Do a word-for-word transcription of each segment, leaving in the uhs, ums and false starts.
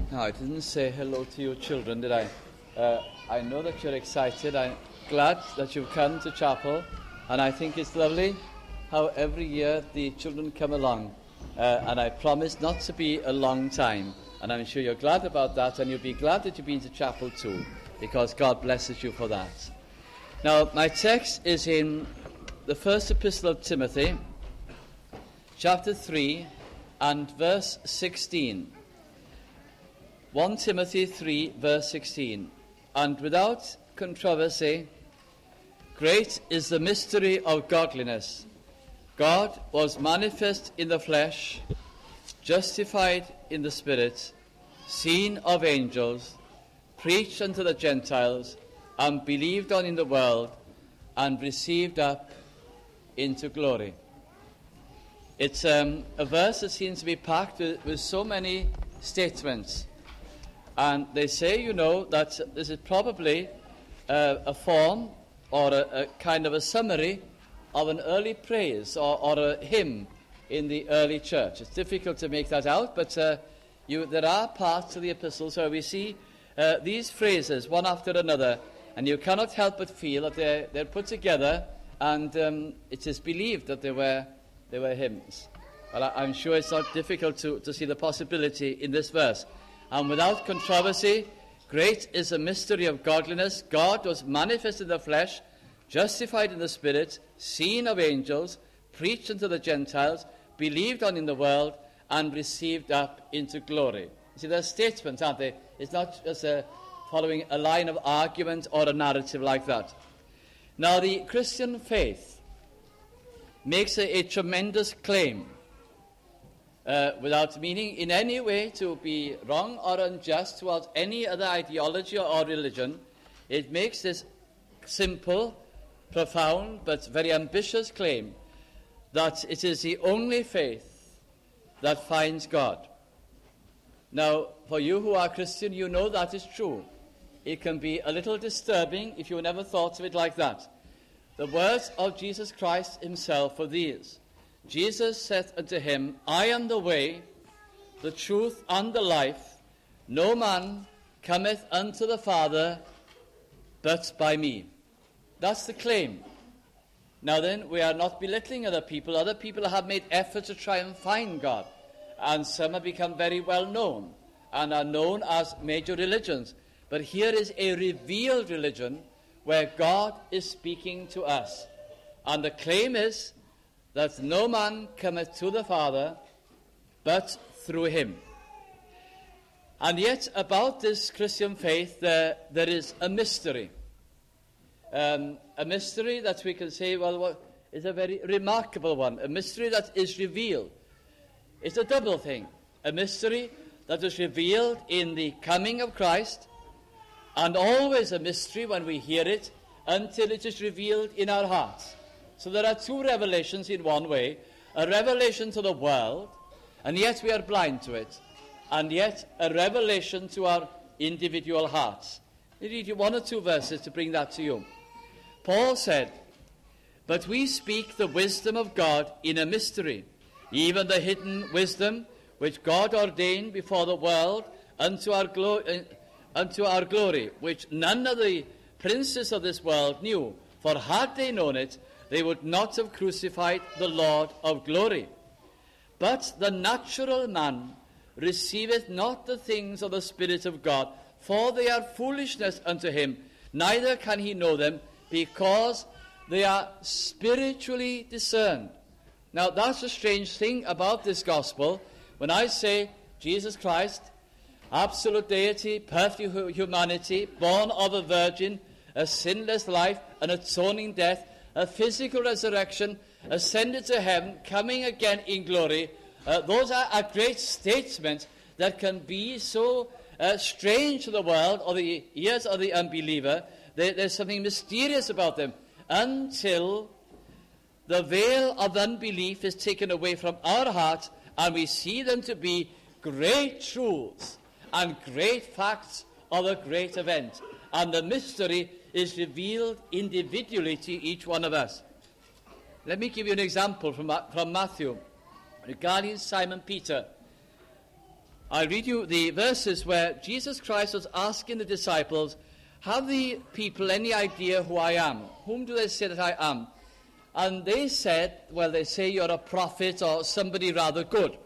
No, I didn't say hello to you children, did I? Uh, I know that you're excited. I'm glad that you've come to chapel, and I think it's lovely how every year the children come along, uh, and I promise not to be a long time, and I'm sure you're glad about that, and you'll be glad that you've been to chapel too, because God blesses you for that. Now, my text is in the first epistle of Timothy, chapter three, and verse sixteen. First Timothy three, verse sixteen. And without controversy, great is the mystery of godliness. God was manifest in the flesh, justified in the Spirit, seen of angels, preached unto the Gentiles, and believed on in the world, and received up into glory. It's um, a verse that seems to be packed with, with so many statements. And they say, you know, that this is probably uh, a form or a, a kind of a summary of an early praise or, or a hymn in the early church. It's difficult to make that out, but uh, you, there are parts of the epistles where we see uh, these phrases one after another, and you cannot help but feel that they're, they're put together, and um, it is believed that they were, they were hymns. Well, I, I'm sure it's not difficult to, to see the possibility in this verse. And without controversy, great is the mystery of godliness. God was manifest in the flesh, justified in the Spirit, seen of angels, preached unto the Gentiles, believed on in the world, and received up into glory. You see, they're statements, aren't they? It's not just a, following a line of argument or a narrative like that. Now, the Christian faith makes a, a tremendous claim. Uh, without meaning in any way to be wrong or unjust towards any other ideology or religion, it makes this simple, profound, but very ambitious claim that it is the only faith that finds God. Now, for you who are Christian, you know that is true. It can be a little disturbing if you never thought of it like that. The words of Jesus Christ himself are these. Jesus saith unto him, I am the way, the truth, and the life. No man cometh unto the Father but by me. That's the claim. Now then, we are not belittling other people. Other people have made efforts to try and find God. And some have become very well known and are known as major religions. But here is a revealed religion where God is speaking to us. And the claim is that no man cometh to the Father but through him. And yet, about this Christian faith, there, there is a mystery. Um, a mystery that we can say, well, what, is a very remarkable one. A mystery that is revealed. It's a double thing. A mystery that is revealed in the coming of Christ, and always a mystery when we hear it, until it is revealed in our hearts. So there are two revelations in one way, a revelation to the world, and yet we are blind to it, and yet a revelation to our individual hearts. Let me read you one or two verses to bring that to you. Paul said, But we speak the wisdom of God in a mystery, even the hidden wisdom which God ordained before the world unto our, glo- uh, unto our glory, which none of the princes of this world knew, for had they known it, they would not have crucified the Lord of glory. But the natural man receiveth not the things of the Spirit of God, for they are foolishness unto him, neither can he know them, because they are spiritually discerned. Now, that's a strange thing about this gospel. When I say Jesus Christ, absolute deity, perfect humanity, born of a virgin, a sinless life, an atoning death, a physical resurrection, ascended to heaven, coming again in glory. Uh, those are, are great statements that can be so uh, strange to the world or the ears of the unbeliever. There, there's something mysterious about them until the veil of unbelief is taken away from our hearts and we see them to be great truths and great facts of a great event. And the mystery is revealed individually to each one of us. Let me give you an example from, from Matthew regarding Simon Peter. I'll read you the verses where Jesus Christ was asking the disciples, have the people any idea who I am? Whom do they say that I am? And they said, well, they say you're a prophet or somebody rather good.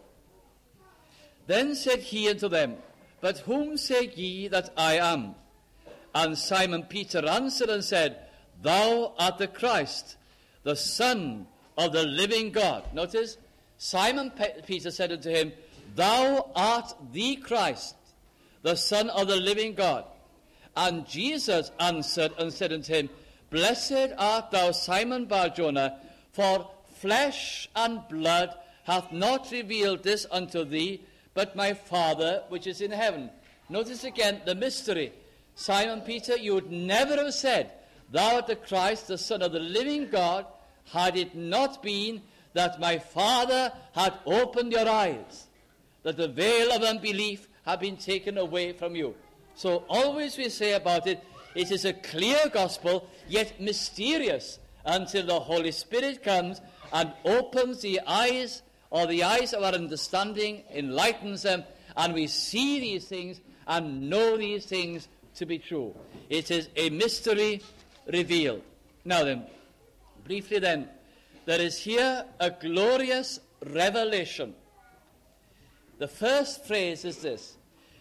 Then said he unto them, but whom say ye that I am? And Simon Peter answered and said, thou art the Christ, the Son of the living God. Notice, Simon Pe- Peter said unto him, thou art the Christ, the Son of the living God. And Jesus answered and said unto him, blessed art thou, Simon Bar-Jonah, for flesh and blood hath not revealed this unto thee, but my Father which is in heaven. Notice again the mystery. Simon Peter, you would never have said, thou art the Christ, the Son of the living God, had it not been that my Father had opened your eyes, that the veil of unbelief had been taken away from you. So always we say about it, it is a clear gospel, yet mysterious, until the Holy Spirit comes and opens the eyes, or the eyes of our understanding, enlightens them, and we see these things and know these things to be true. It is a mystery revealed. Now then, briefly then, there is here a glorious revelation. The first phrase is this,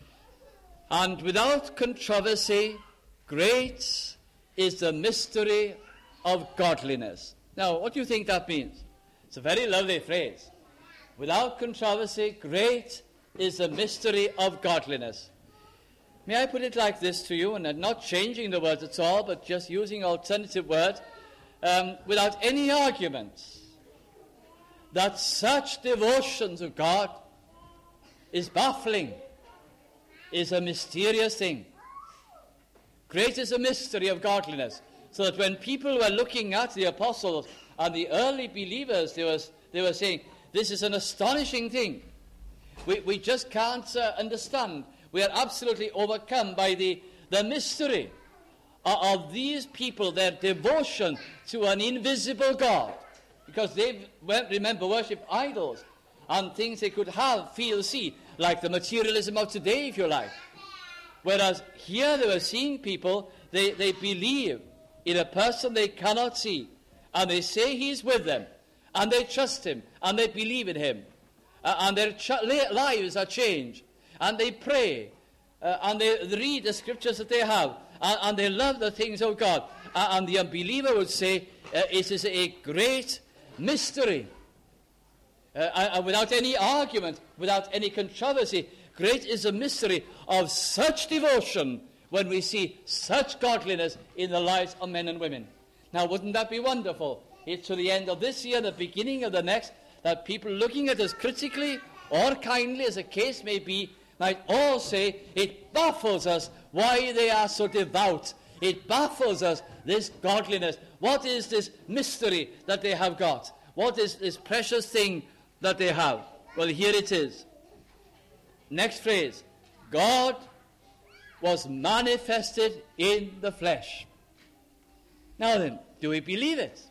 and without controversy, great is the mystery of godliness. Now, what do you think that means? It's a very lovely phrase. Without controversy, great is the mystery of godliness. May I put it like this to you, and I'm not changing the words at all, but just using alternative words, um, without any arguments, that such devotion to God is baffling, is a mysterious thing. Great is the mystery of godliness. So that when people were looking at the apostles and the early believers, they, was, they were saying, this is an astonishing thing. We, we just can't uh, understand. We are absolutely overcome by the, the mystery of, of these people, their devotion to an invisible God. Because they, remember, worship idols and things they could have, feel, see, like the materialism of today, if you like. Whereas here they were seeing people, they, they believe in a person they cannot see, and they say he's with them, and they trust him, and they believe in him, uh, and their ch- lives are changed, and they pray, uh, and they read the scriptures that they have, and, and they love the things of God. Uh, and the unbeliever would say, uh, it is a great mystery. Uh, and without any argument, without any controversy, great is the mystery of such devotion when we see such godliness in the lives of men and women. Now, wouldn't that be wonderful? It's to the end of this year, the beginning of the next, that people looking at us critically or kindly, as the case may be, might all say, it baffles us why they are so devout. It baffles us, this godliness. What is this mystery that they have got? What is this precious thing that they have? Well, here it is. Next phrase. God was manifested in the flesh. Now then, do we believe it?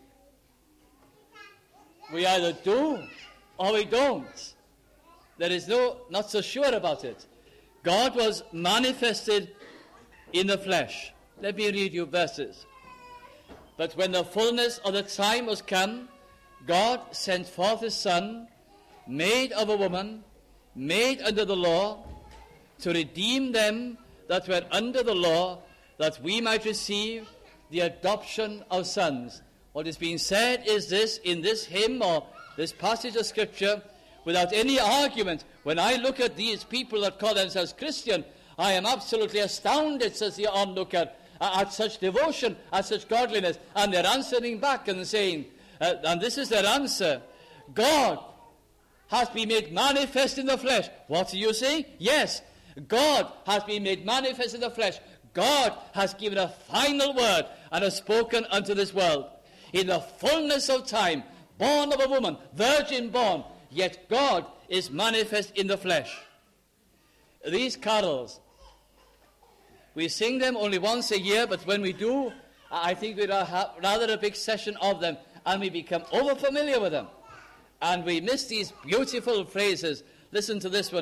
We either do or we don't. There is no, not so sure about it. God was manifested in the flesh. Let me read you verses. But when the fullness of the time was come, God sent forth his Son, made of a woman, made under the law, to redeem them that were under the law, that we might receive the adoption of sons. What is being said is this, in this hymn or this passage of Scripture, without any argument. When I look at these people that call themselves Christian, I am absolutely astounded, says the onlooker, at such devotion, at such godliness. And they're answering back and saying, uh, and this is their answer, God has been made manifest in the flesh. What are you saying? Yes, God has been made manifest in the flesh. God has given a final word and has spoken unto this world. In the fullness of time, born of a woman, virgin born, yet God is manifest in the flesh. These carols, we sing them only once a year, but when we do, I think we have rather a big session of them, and we become over familiar with them. And we miss these beautiful phrases. Listen to this one.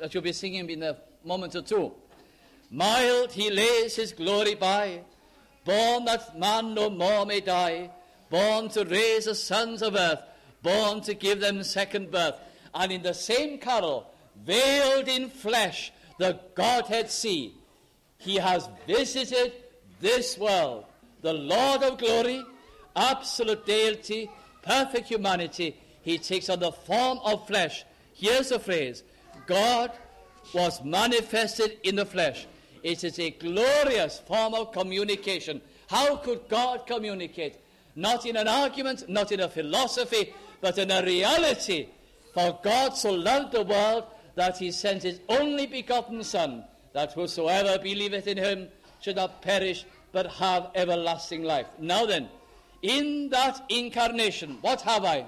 that you'll be singing in a moment or two. Mild he lays his glory by, born that man no more may die, born to raise the sons of earth, born to give them second birth. And in the same carol, veiled in flesh, the Godhead see. He has visited this world, the Lord of glory, absolute deity, perfect humanity. He takes on the form of flesh. Here's the phrase, God was manifested in the flesh. It is a glorious form of communication. How could God communicate? Not in an argument, not in a philosophy, but in a reality. For God so loved the world that he sent his only begotten Son, that whosoever believeth in him should not perish, but have everlasting life. Now then, in that incarnation, what have I?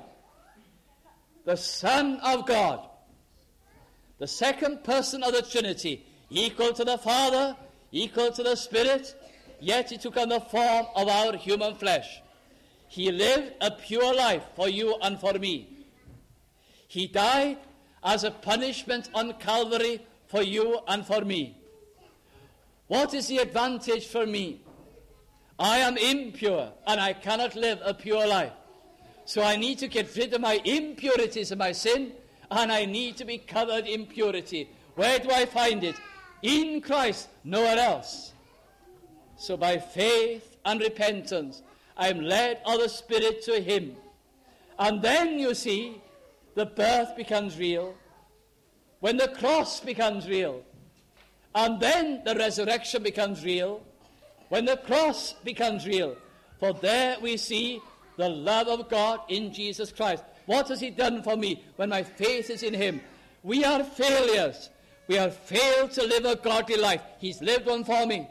The Son of God, the second person of the Trinity, equal to the Father, equal to the Spirit, yet he took on the form of our human flesh. He lived a pure life for you and for me. He died as a punishment on Calvary for you and for me. What is the advantage for me? I am impure and I cannot live a pure life. So I need to get rid of my impurities and my sin, and I need to be covered in purity. Where do I find it? In Christ, nowhere else. So by faith and repentance, I am led of the Spirit to him. And then, you see, the birth becomes real. When the cross becomes real. And then the resurrection becomes real. When the cross becomes real. For there we see the love of God in Jesus Christ. What has he done for me when my faith is in him? We are failures. We have failed to live a godly life. He's lived one for me.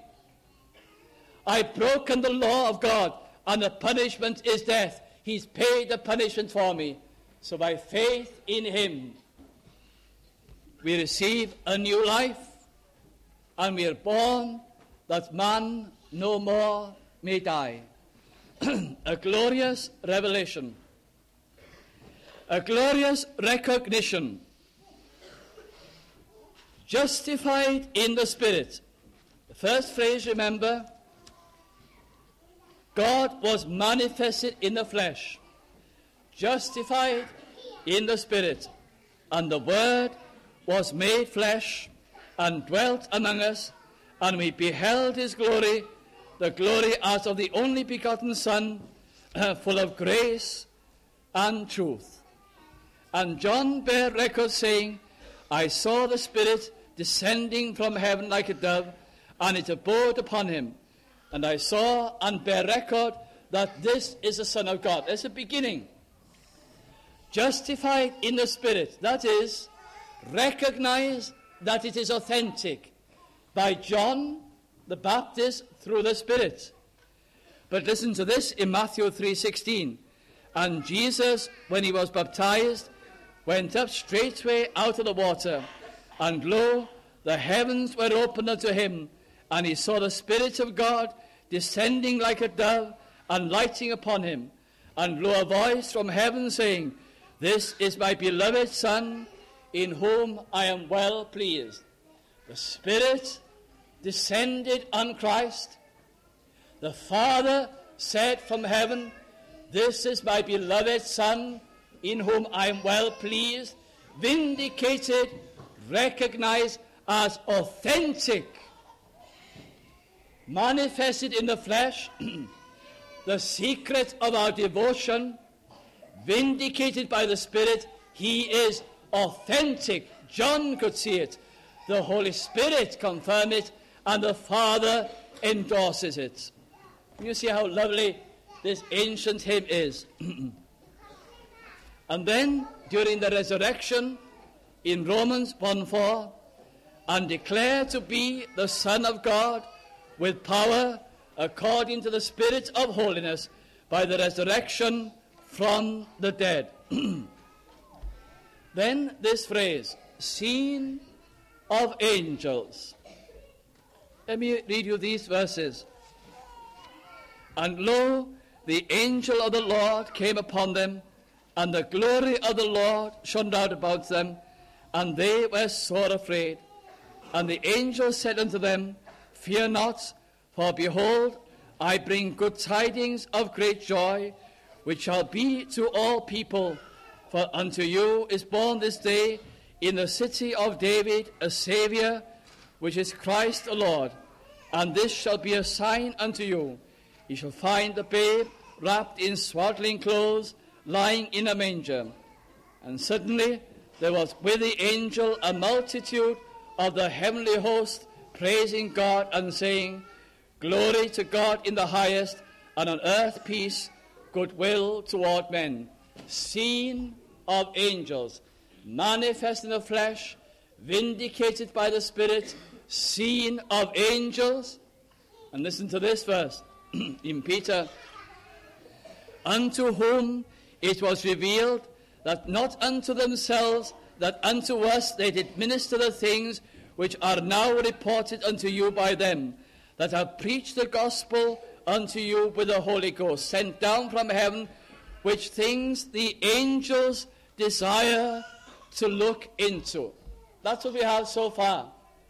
I've broken the law of God, and the punishment is death. He's paid the punishment for me. So by faith in him, we receive a new life, and we are born that man no more may die. A glorious revelation. A glorious recognition. Justified in the Spirit. The first phrase, remember, God was manifested in the flesh, justified in the Spirit, and the Word was made flesh and dwelt among us, and we beheld his glory, the glory as of the only begotten Son, uh, full of grace and truth. And John bare record, saying, I saw the Spirit descending from heaven like a dove, and it abode upon him. And I saw and bear record that this is the Son of God. That's the beginning. Justified in the Spirit. That is, recognize that it is authentic by John the Baptist through the Spirit. But listen to this in Matthew three sixteen. And Jesus, when he was baptized, went up straightway out of the water, and lo, the heavens were opened unto him, and he saw the Spirit of God descending like a dove and lighting upon him. And lo, a voice from heaven saying, This is my beloved Son, in whom I am well pleased. The Spirit descended on Christ. The Father said from heaven, This is my beloved Son, in whom I am well pleased. Vindicated, recognized as authentic. Manifested in the flesh, the secret of our devotion, vindicated by the Spirit. He is authentic. John could see it. The Holy Spirit confirmed it, and the Father endorses it. You see how lovely this ancient hymn is. And then, during the resurrection, in Romans one four, and declared to be the Son of God with power according to the Spirit of holiness by the resurrection from the dead. Then this phrase, seen of angels. Let me read you these verses. And lo, the angel of the Lord came upon them, and the glory of the Lord shone out about them, And they were sore afraid. And the angel said unto them, Fear not, for behold, I bring good tidings of great joy, which shall be to all people. For unto you is born this day in the city of David a Saviour, which is Christ the Lord. And this shall be a sign unto you. Ye shall find the babe wrapped in swaddling clothes, lying in a manger. And suddenly there was with the angel a multitude of the heavenly host, praising God and saying, Glory to God in the highest, and on earth peace, goodwill toward men. Seen of angels, manifest in the flesh, vindicated by the Spirit, seen of angels. And listen to this verse in Peter. Unto whom it was revealed that not unto themselves, that unto us they did minister the things which are now reported unto you by them, that have preached the gospel unto you with the Holy Ghost, sent down from heaven, which things the angels desire to look into. That's what we have so far.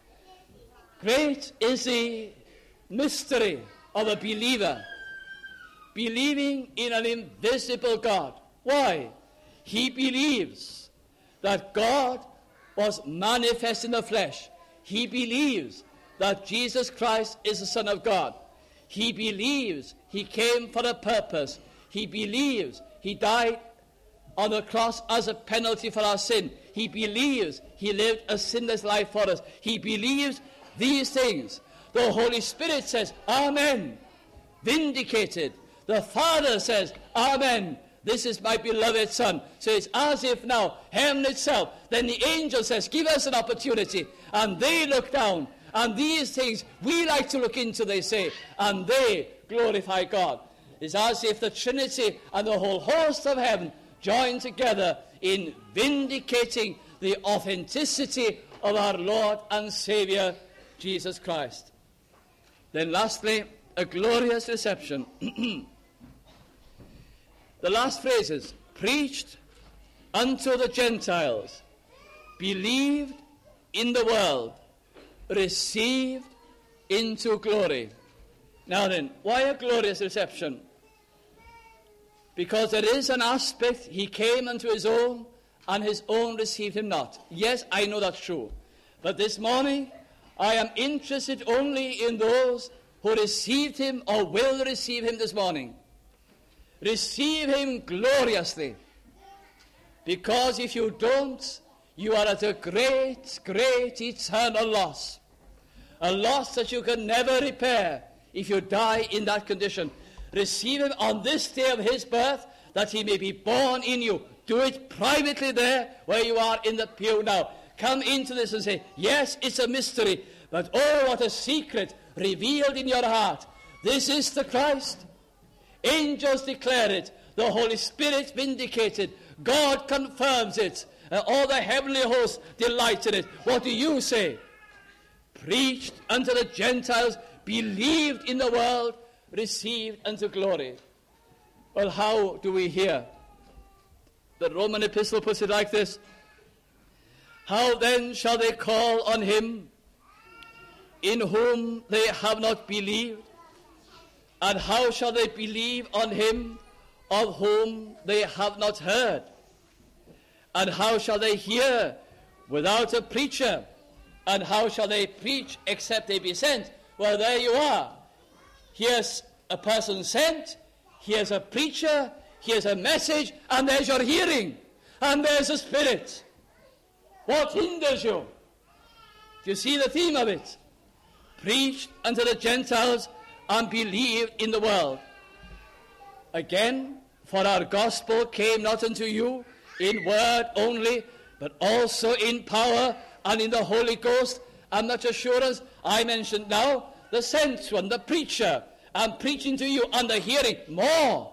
Great is the mystery of a believer, believing in an invisible God. Why? He believes that God was manifest in the flesh. He believes that Jesus Christ is the Son of God. He believes he came for a purpose. He believes he died on the cross as a penalty for our sin. He believes he lived a sinless life for us. He believes these things. The Holy Spirit says, Amen. Vindicated. The Father says, Amen. This is my beloved Son. So it's as if now, heaven itself, then the angel says, give us an opportunity. And they look down. And these things we like to look into, they say. And they glorify God. It's as if the Trinity and the whole host of heaven join together in vindicating the authenticity of our Lord and Savior, Jesus Christ. Then lastly, a glorious reception. The last phrase is, preached unto the Gentiles, believed in the world, received into glory. Now then, why a glorious reception? Because there is an aspect, he came unto his own, and his own received him not. Yes, I know that's true. But this morning, I am interested only in those who received him or will receive him this morning. Receive him gloriously. Because if you don't, you are at a great, great eternal loss. A loss that you can never repair if you die in that condition. Receive him on this day of his birth, that he may be born in you. Do it privately there where you are in the pew now. Come into this and say, yes, it's a mystery, but oh, what a secret revealed in your heart. This is the Christ. Angels declare it. The Holy Spirit vindicated. God confirms it. And all the heavenly hosts delight in it. What do you say? Preached unto the Gentiles, believed in the world, received unto glory. Well, how do we hear? The Roman epistle puts it like this. How then shall they call on him in whom they have not believed? And how shall they believe on him of whom they have not heard? And how shall they hear without a preacher? And how shall they preach except they be sent? Well, there you are. Here's a person sent, here's a preacher, here's a message, and there's your hearing, and there's the Spirit. What hinders you? Do you see the theme of it? Preached unto the Gentiles and believed in the world. Again, for our gospel came not unto you in word only, but also in power and in the Holy Ghost. And much assurance, I mentioned now, the sent one, the preacher, and preaching to you and the hearing more.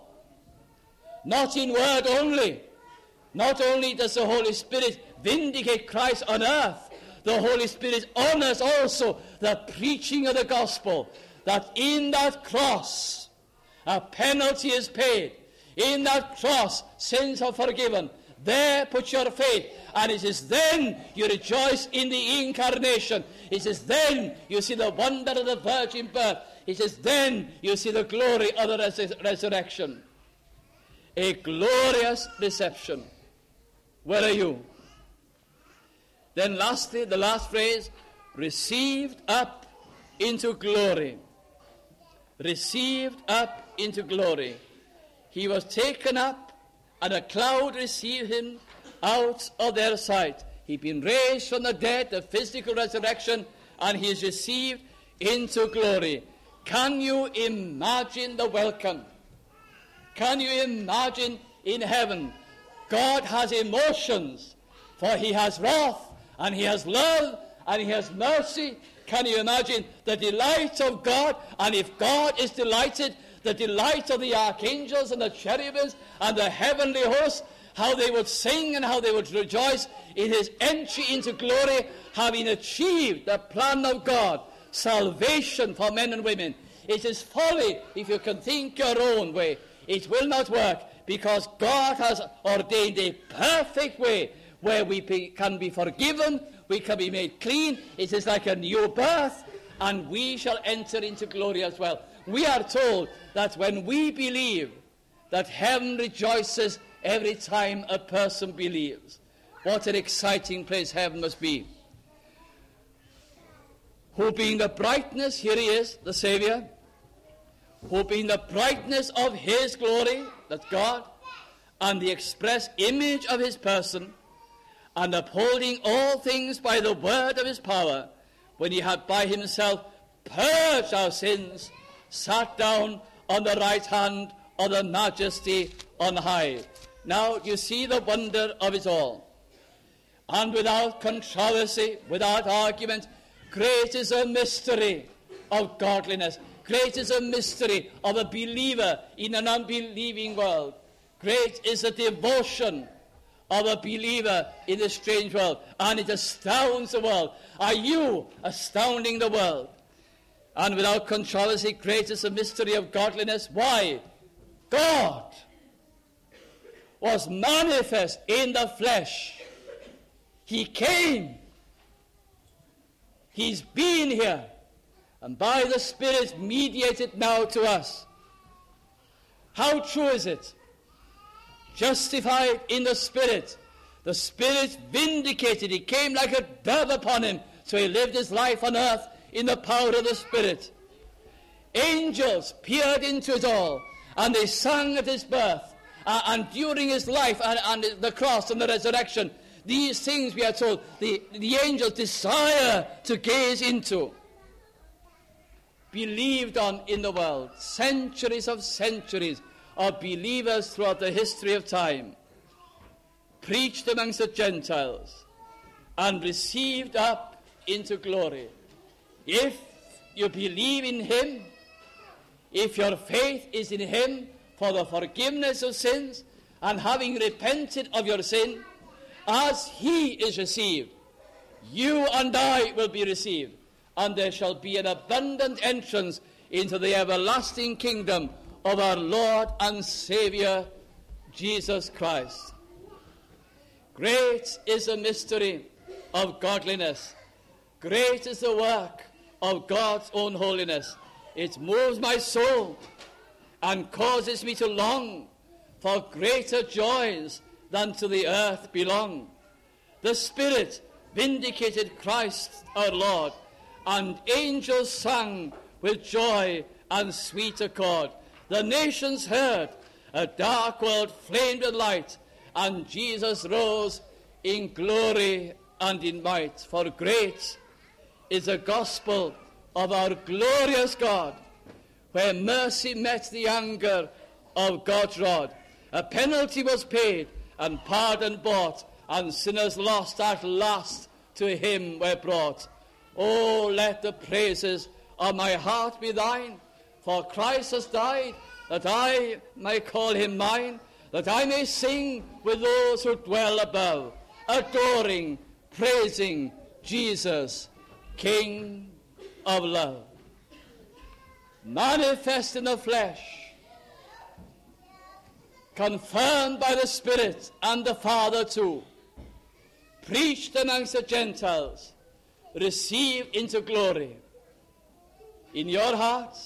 Not in word only. Not only does the Holy Spirit vindicate Christ on earth, the Holy Spirit honors also the preaching of the gospel, that in that cross a penalty is paid. In that cross sins are forgiven. There put your faith. And it is then you rejoice in the incarnation. It is then you see the wonder of the virgin birth. It is then you see the glory of the res- resurrection. A glorious reception. Where are you? Then lastly, the last phrase, received up into glory. Received up into glory. He was taken up, and a cloud received him out of their sight. He'd been raised from the dead, the physical resurrection, and he is received into glory. Can you imagine the welcome? Can you imagine in heaven? God has emotions, for he has wrath, and he has love, and he has mercy. Can you imagine the delight of God? And if God is delighted, the delight of the archangels and the cherubims and the heavenly hosts, how they would sing and how they would rejoice in his entry into glory, having achieved the plan of God, salvation for men and women. It is folly if you can think your own way. It will not work, because God has ordained a perfect way where we be, can be forgiven, we can be made clean. It is like a new birth, and we shall enter into glory as well. We are told that when we believe, that heaven rejoices every time a person believes. What an exciting place heaven must be. Who being the brightness, here he is, the Savior, who being the brightness of his glory, that's God, and the express image of his person, and upholding all things by the word of his power, when he had by himself purged our sins, sat down on the right hand of the majesty on high. Now you see the wonder of it all. And without controversy, without argument, great is a mystery of godliness. Great is a mystery of a believer in an unbelieving world. Great is the devotion of a believer in a strange world. And it astounds the world. Are you astounding the world? And without controversy, great is the mystery of godliness. Why? God was manifest in the flesh. He came. He's been here. And by the Spirit mediated now to us. How true is it? Justified in the Spirit. The Spirit vindicated. He came like a dove upon him. So he lived his life on earth in the power of the Spirit. Angels peered into it all, and they sang at his birth, uh, and during his life, and, and the cross and the resurrection. These things, we are told, the, the angels desire to gaze into. Believed on in the world, centuries of centuries of believers throughout the history of time, preached amongst the Gentiles, and received up into glory. If you believe in him, if your faith is in him for the forgiveness of sins, and having repented of your sin, as he is received, you and I will be received, and there shall be an abundant entrance into the everlasting kingdom of our Lord and Savior, Jesus Christ. Great is the mystery of godliness. Great is the work of God's own holiness. It moves my soul and causes me to long for greater joys than to the earth belong. The Spirit vindicated Christ our Lord, and angels sang with joy and sweet accord. The nations heard, a dark world flamed with light, and Jesus rose in glory and in might. For great is the gospel of our glorious God, where mercy met the anger of God's rod. A penalty was paid, and pardon bought, and sinners lost at last to him were brought. Oh, let the praises of my heart be thine, for Christ has died, that I may call him mine, that I may sing with those who dwell above, adoring, praising Jesus, King of love. Manifest in the flesh, confirmed by the Spirit and the Father too, preached amongst the Gentiles, received into glory. In your heart,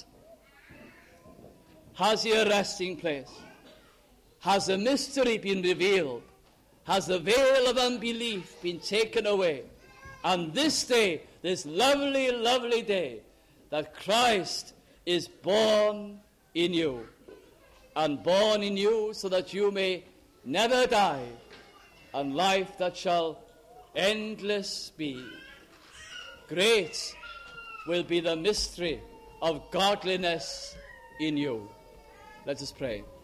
has he a resting place? Has the mystery been revealed? Has the veil of unbelief been taken away? And this day, this lovely, lovely day, that Christ is born in you, and born in you so that you may never die, and life that shall endless be. Great will be the mystery of godliness in you. Let us pray.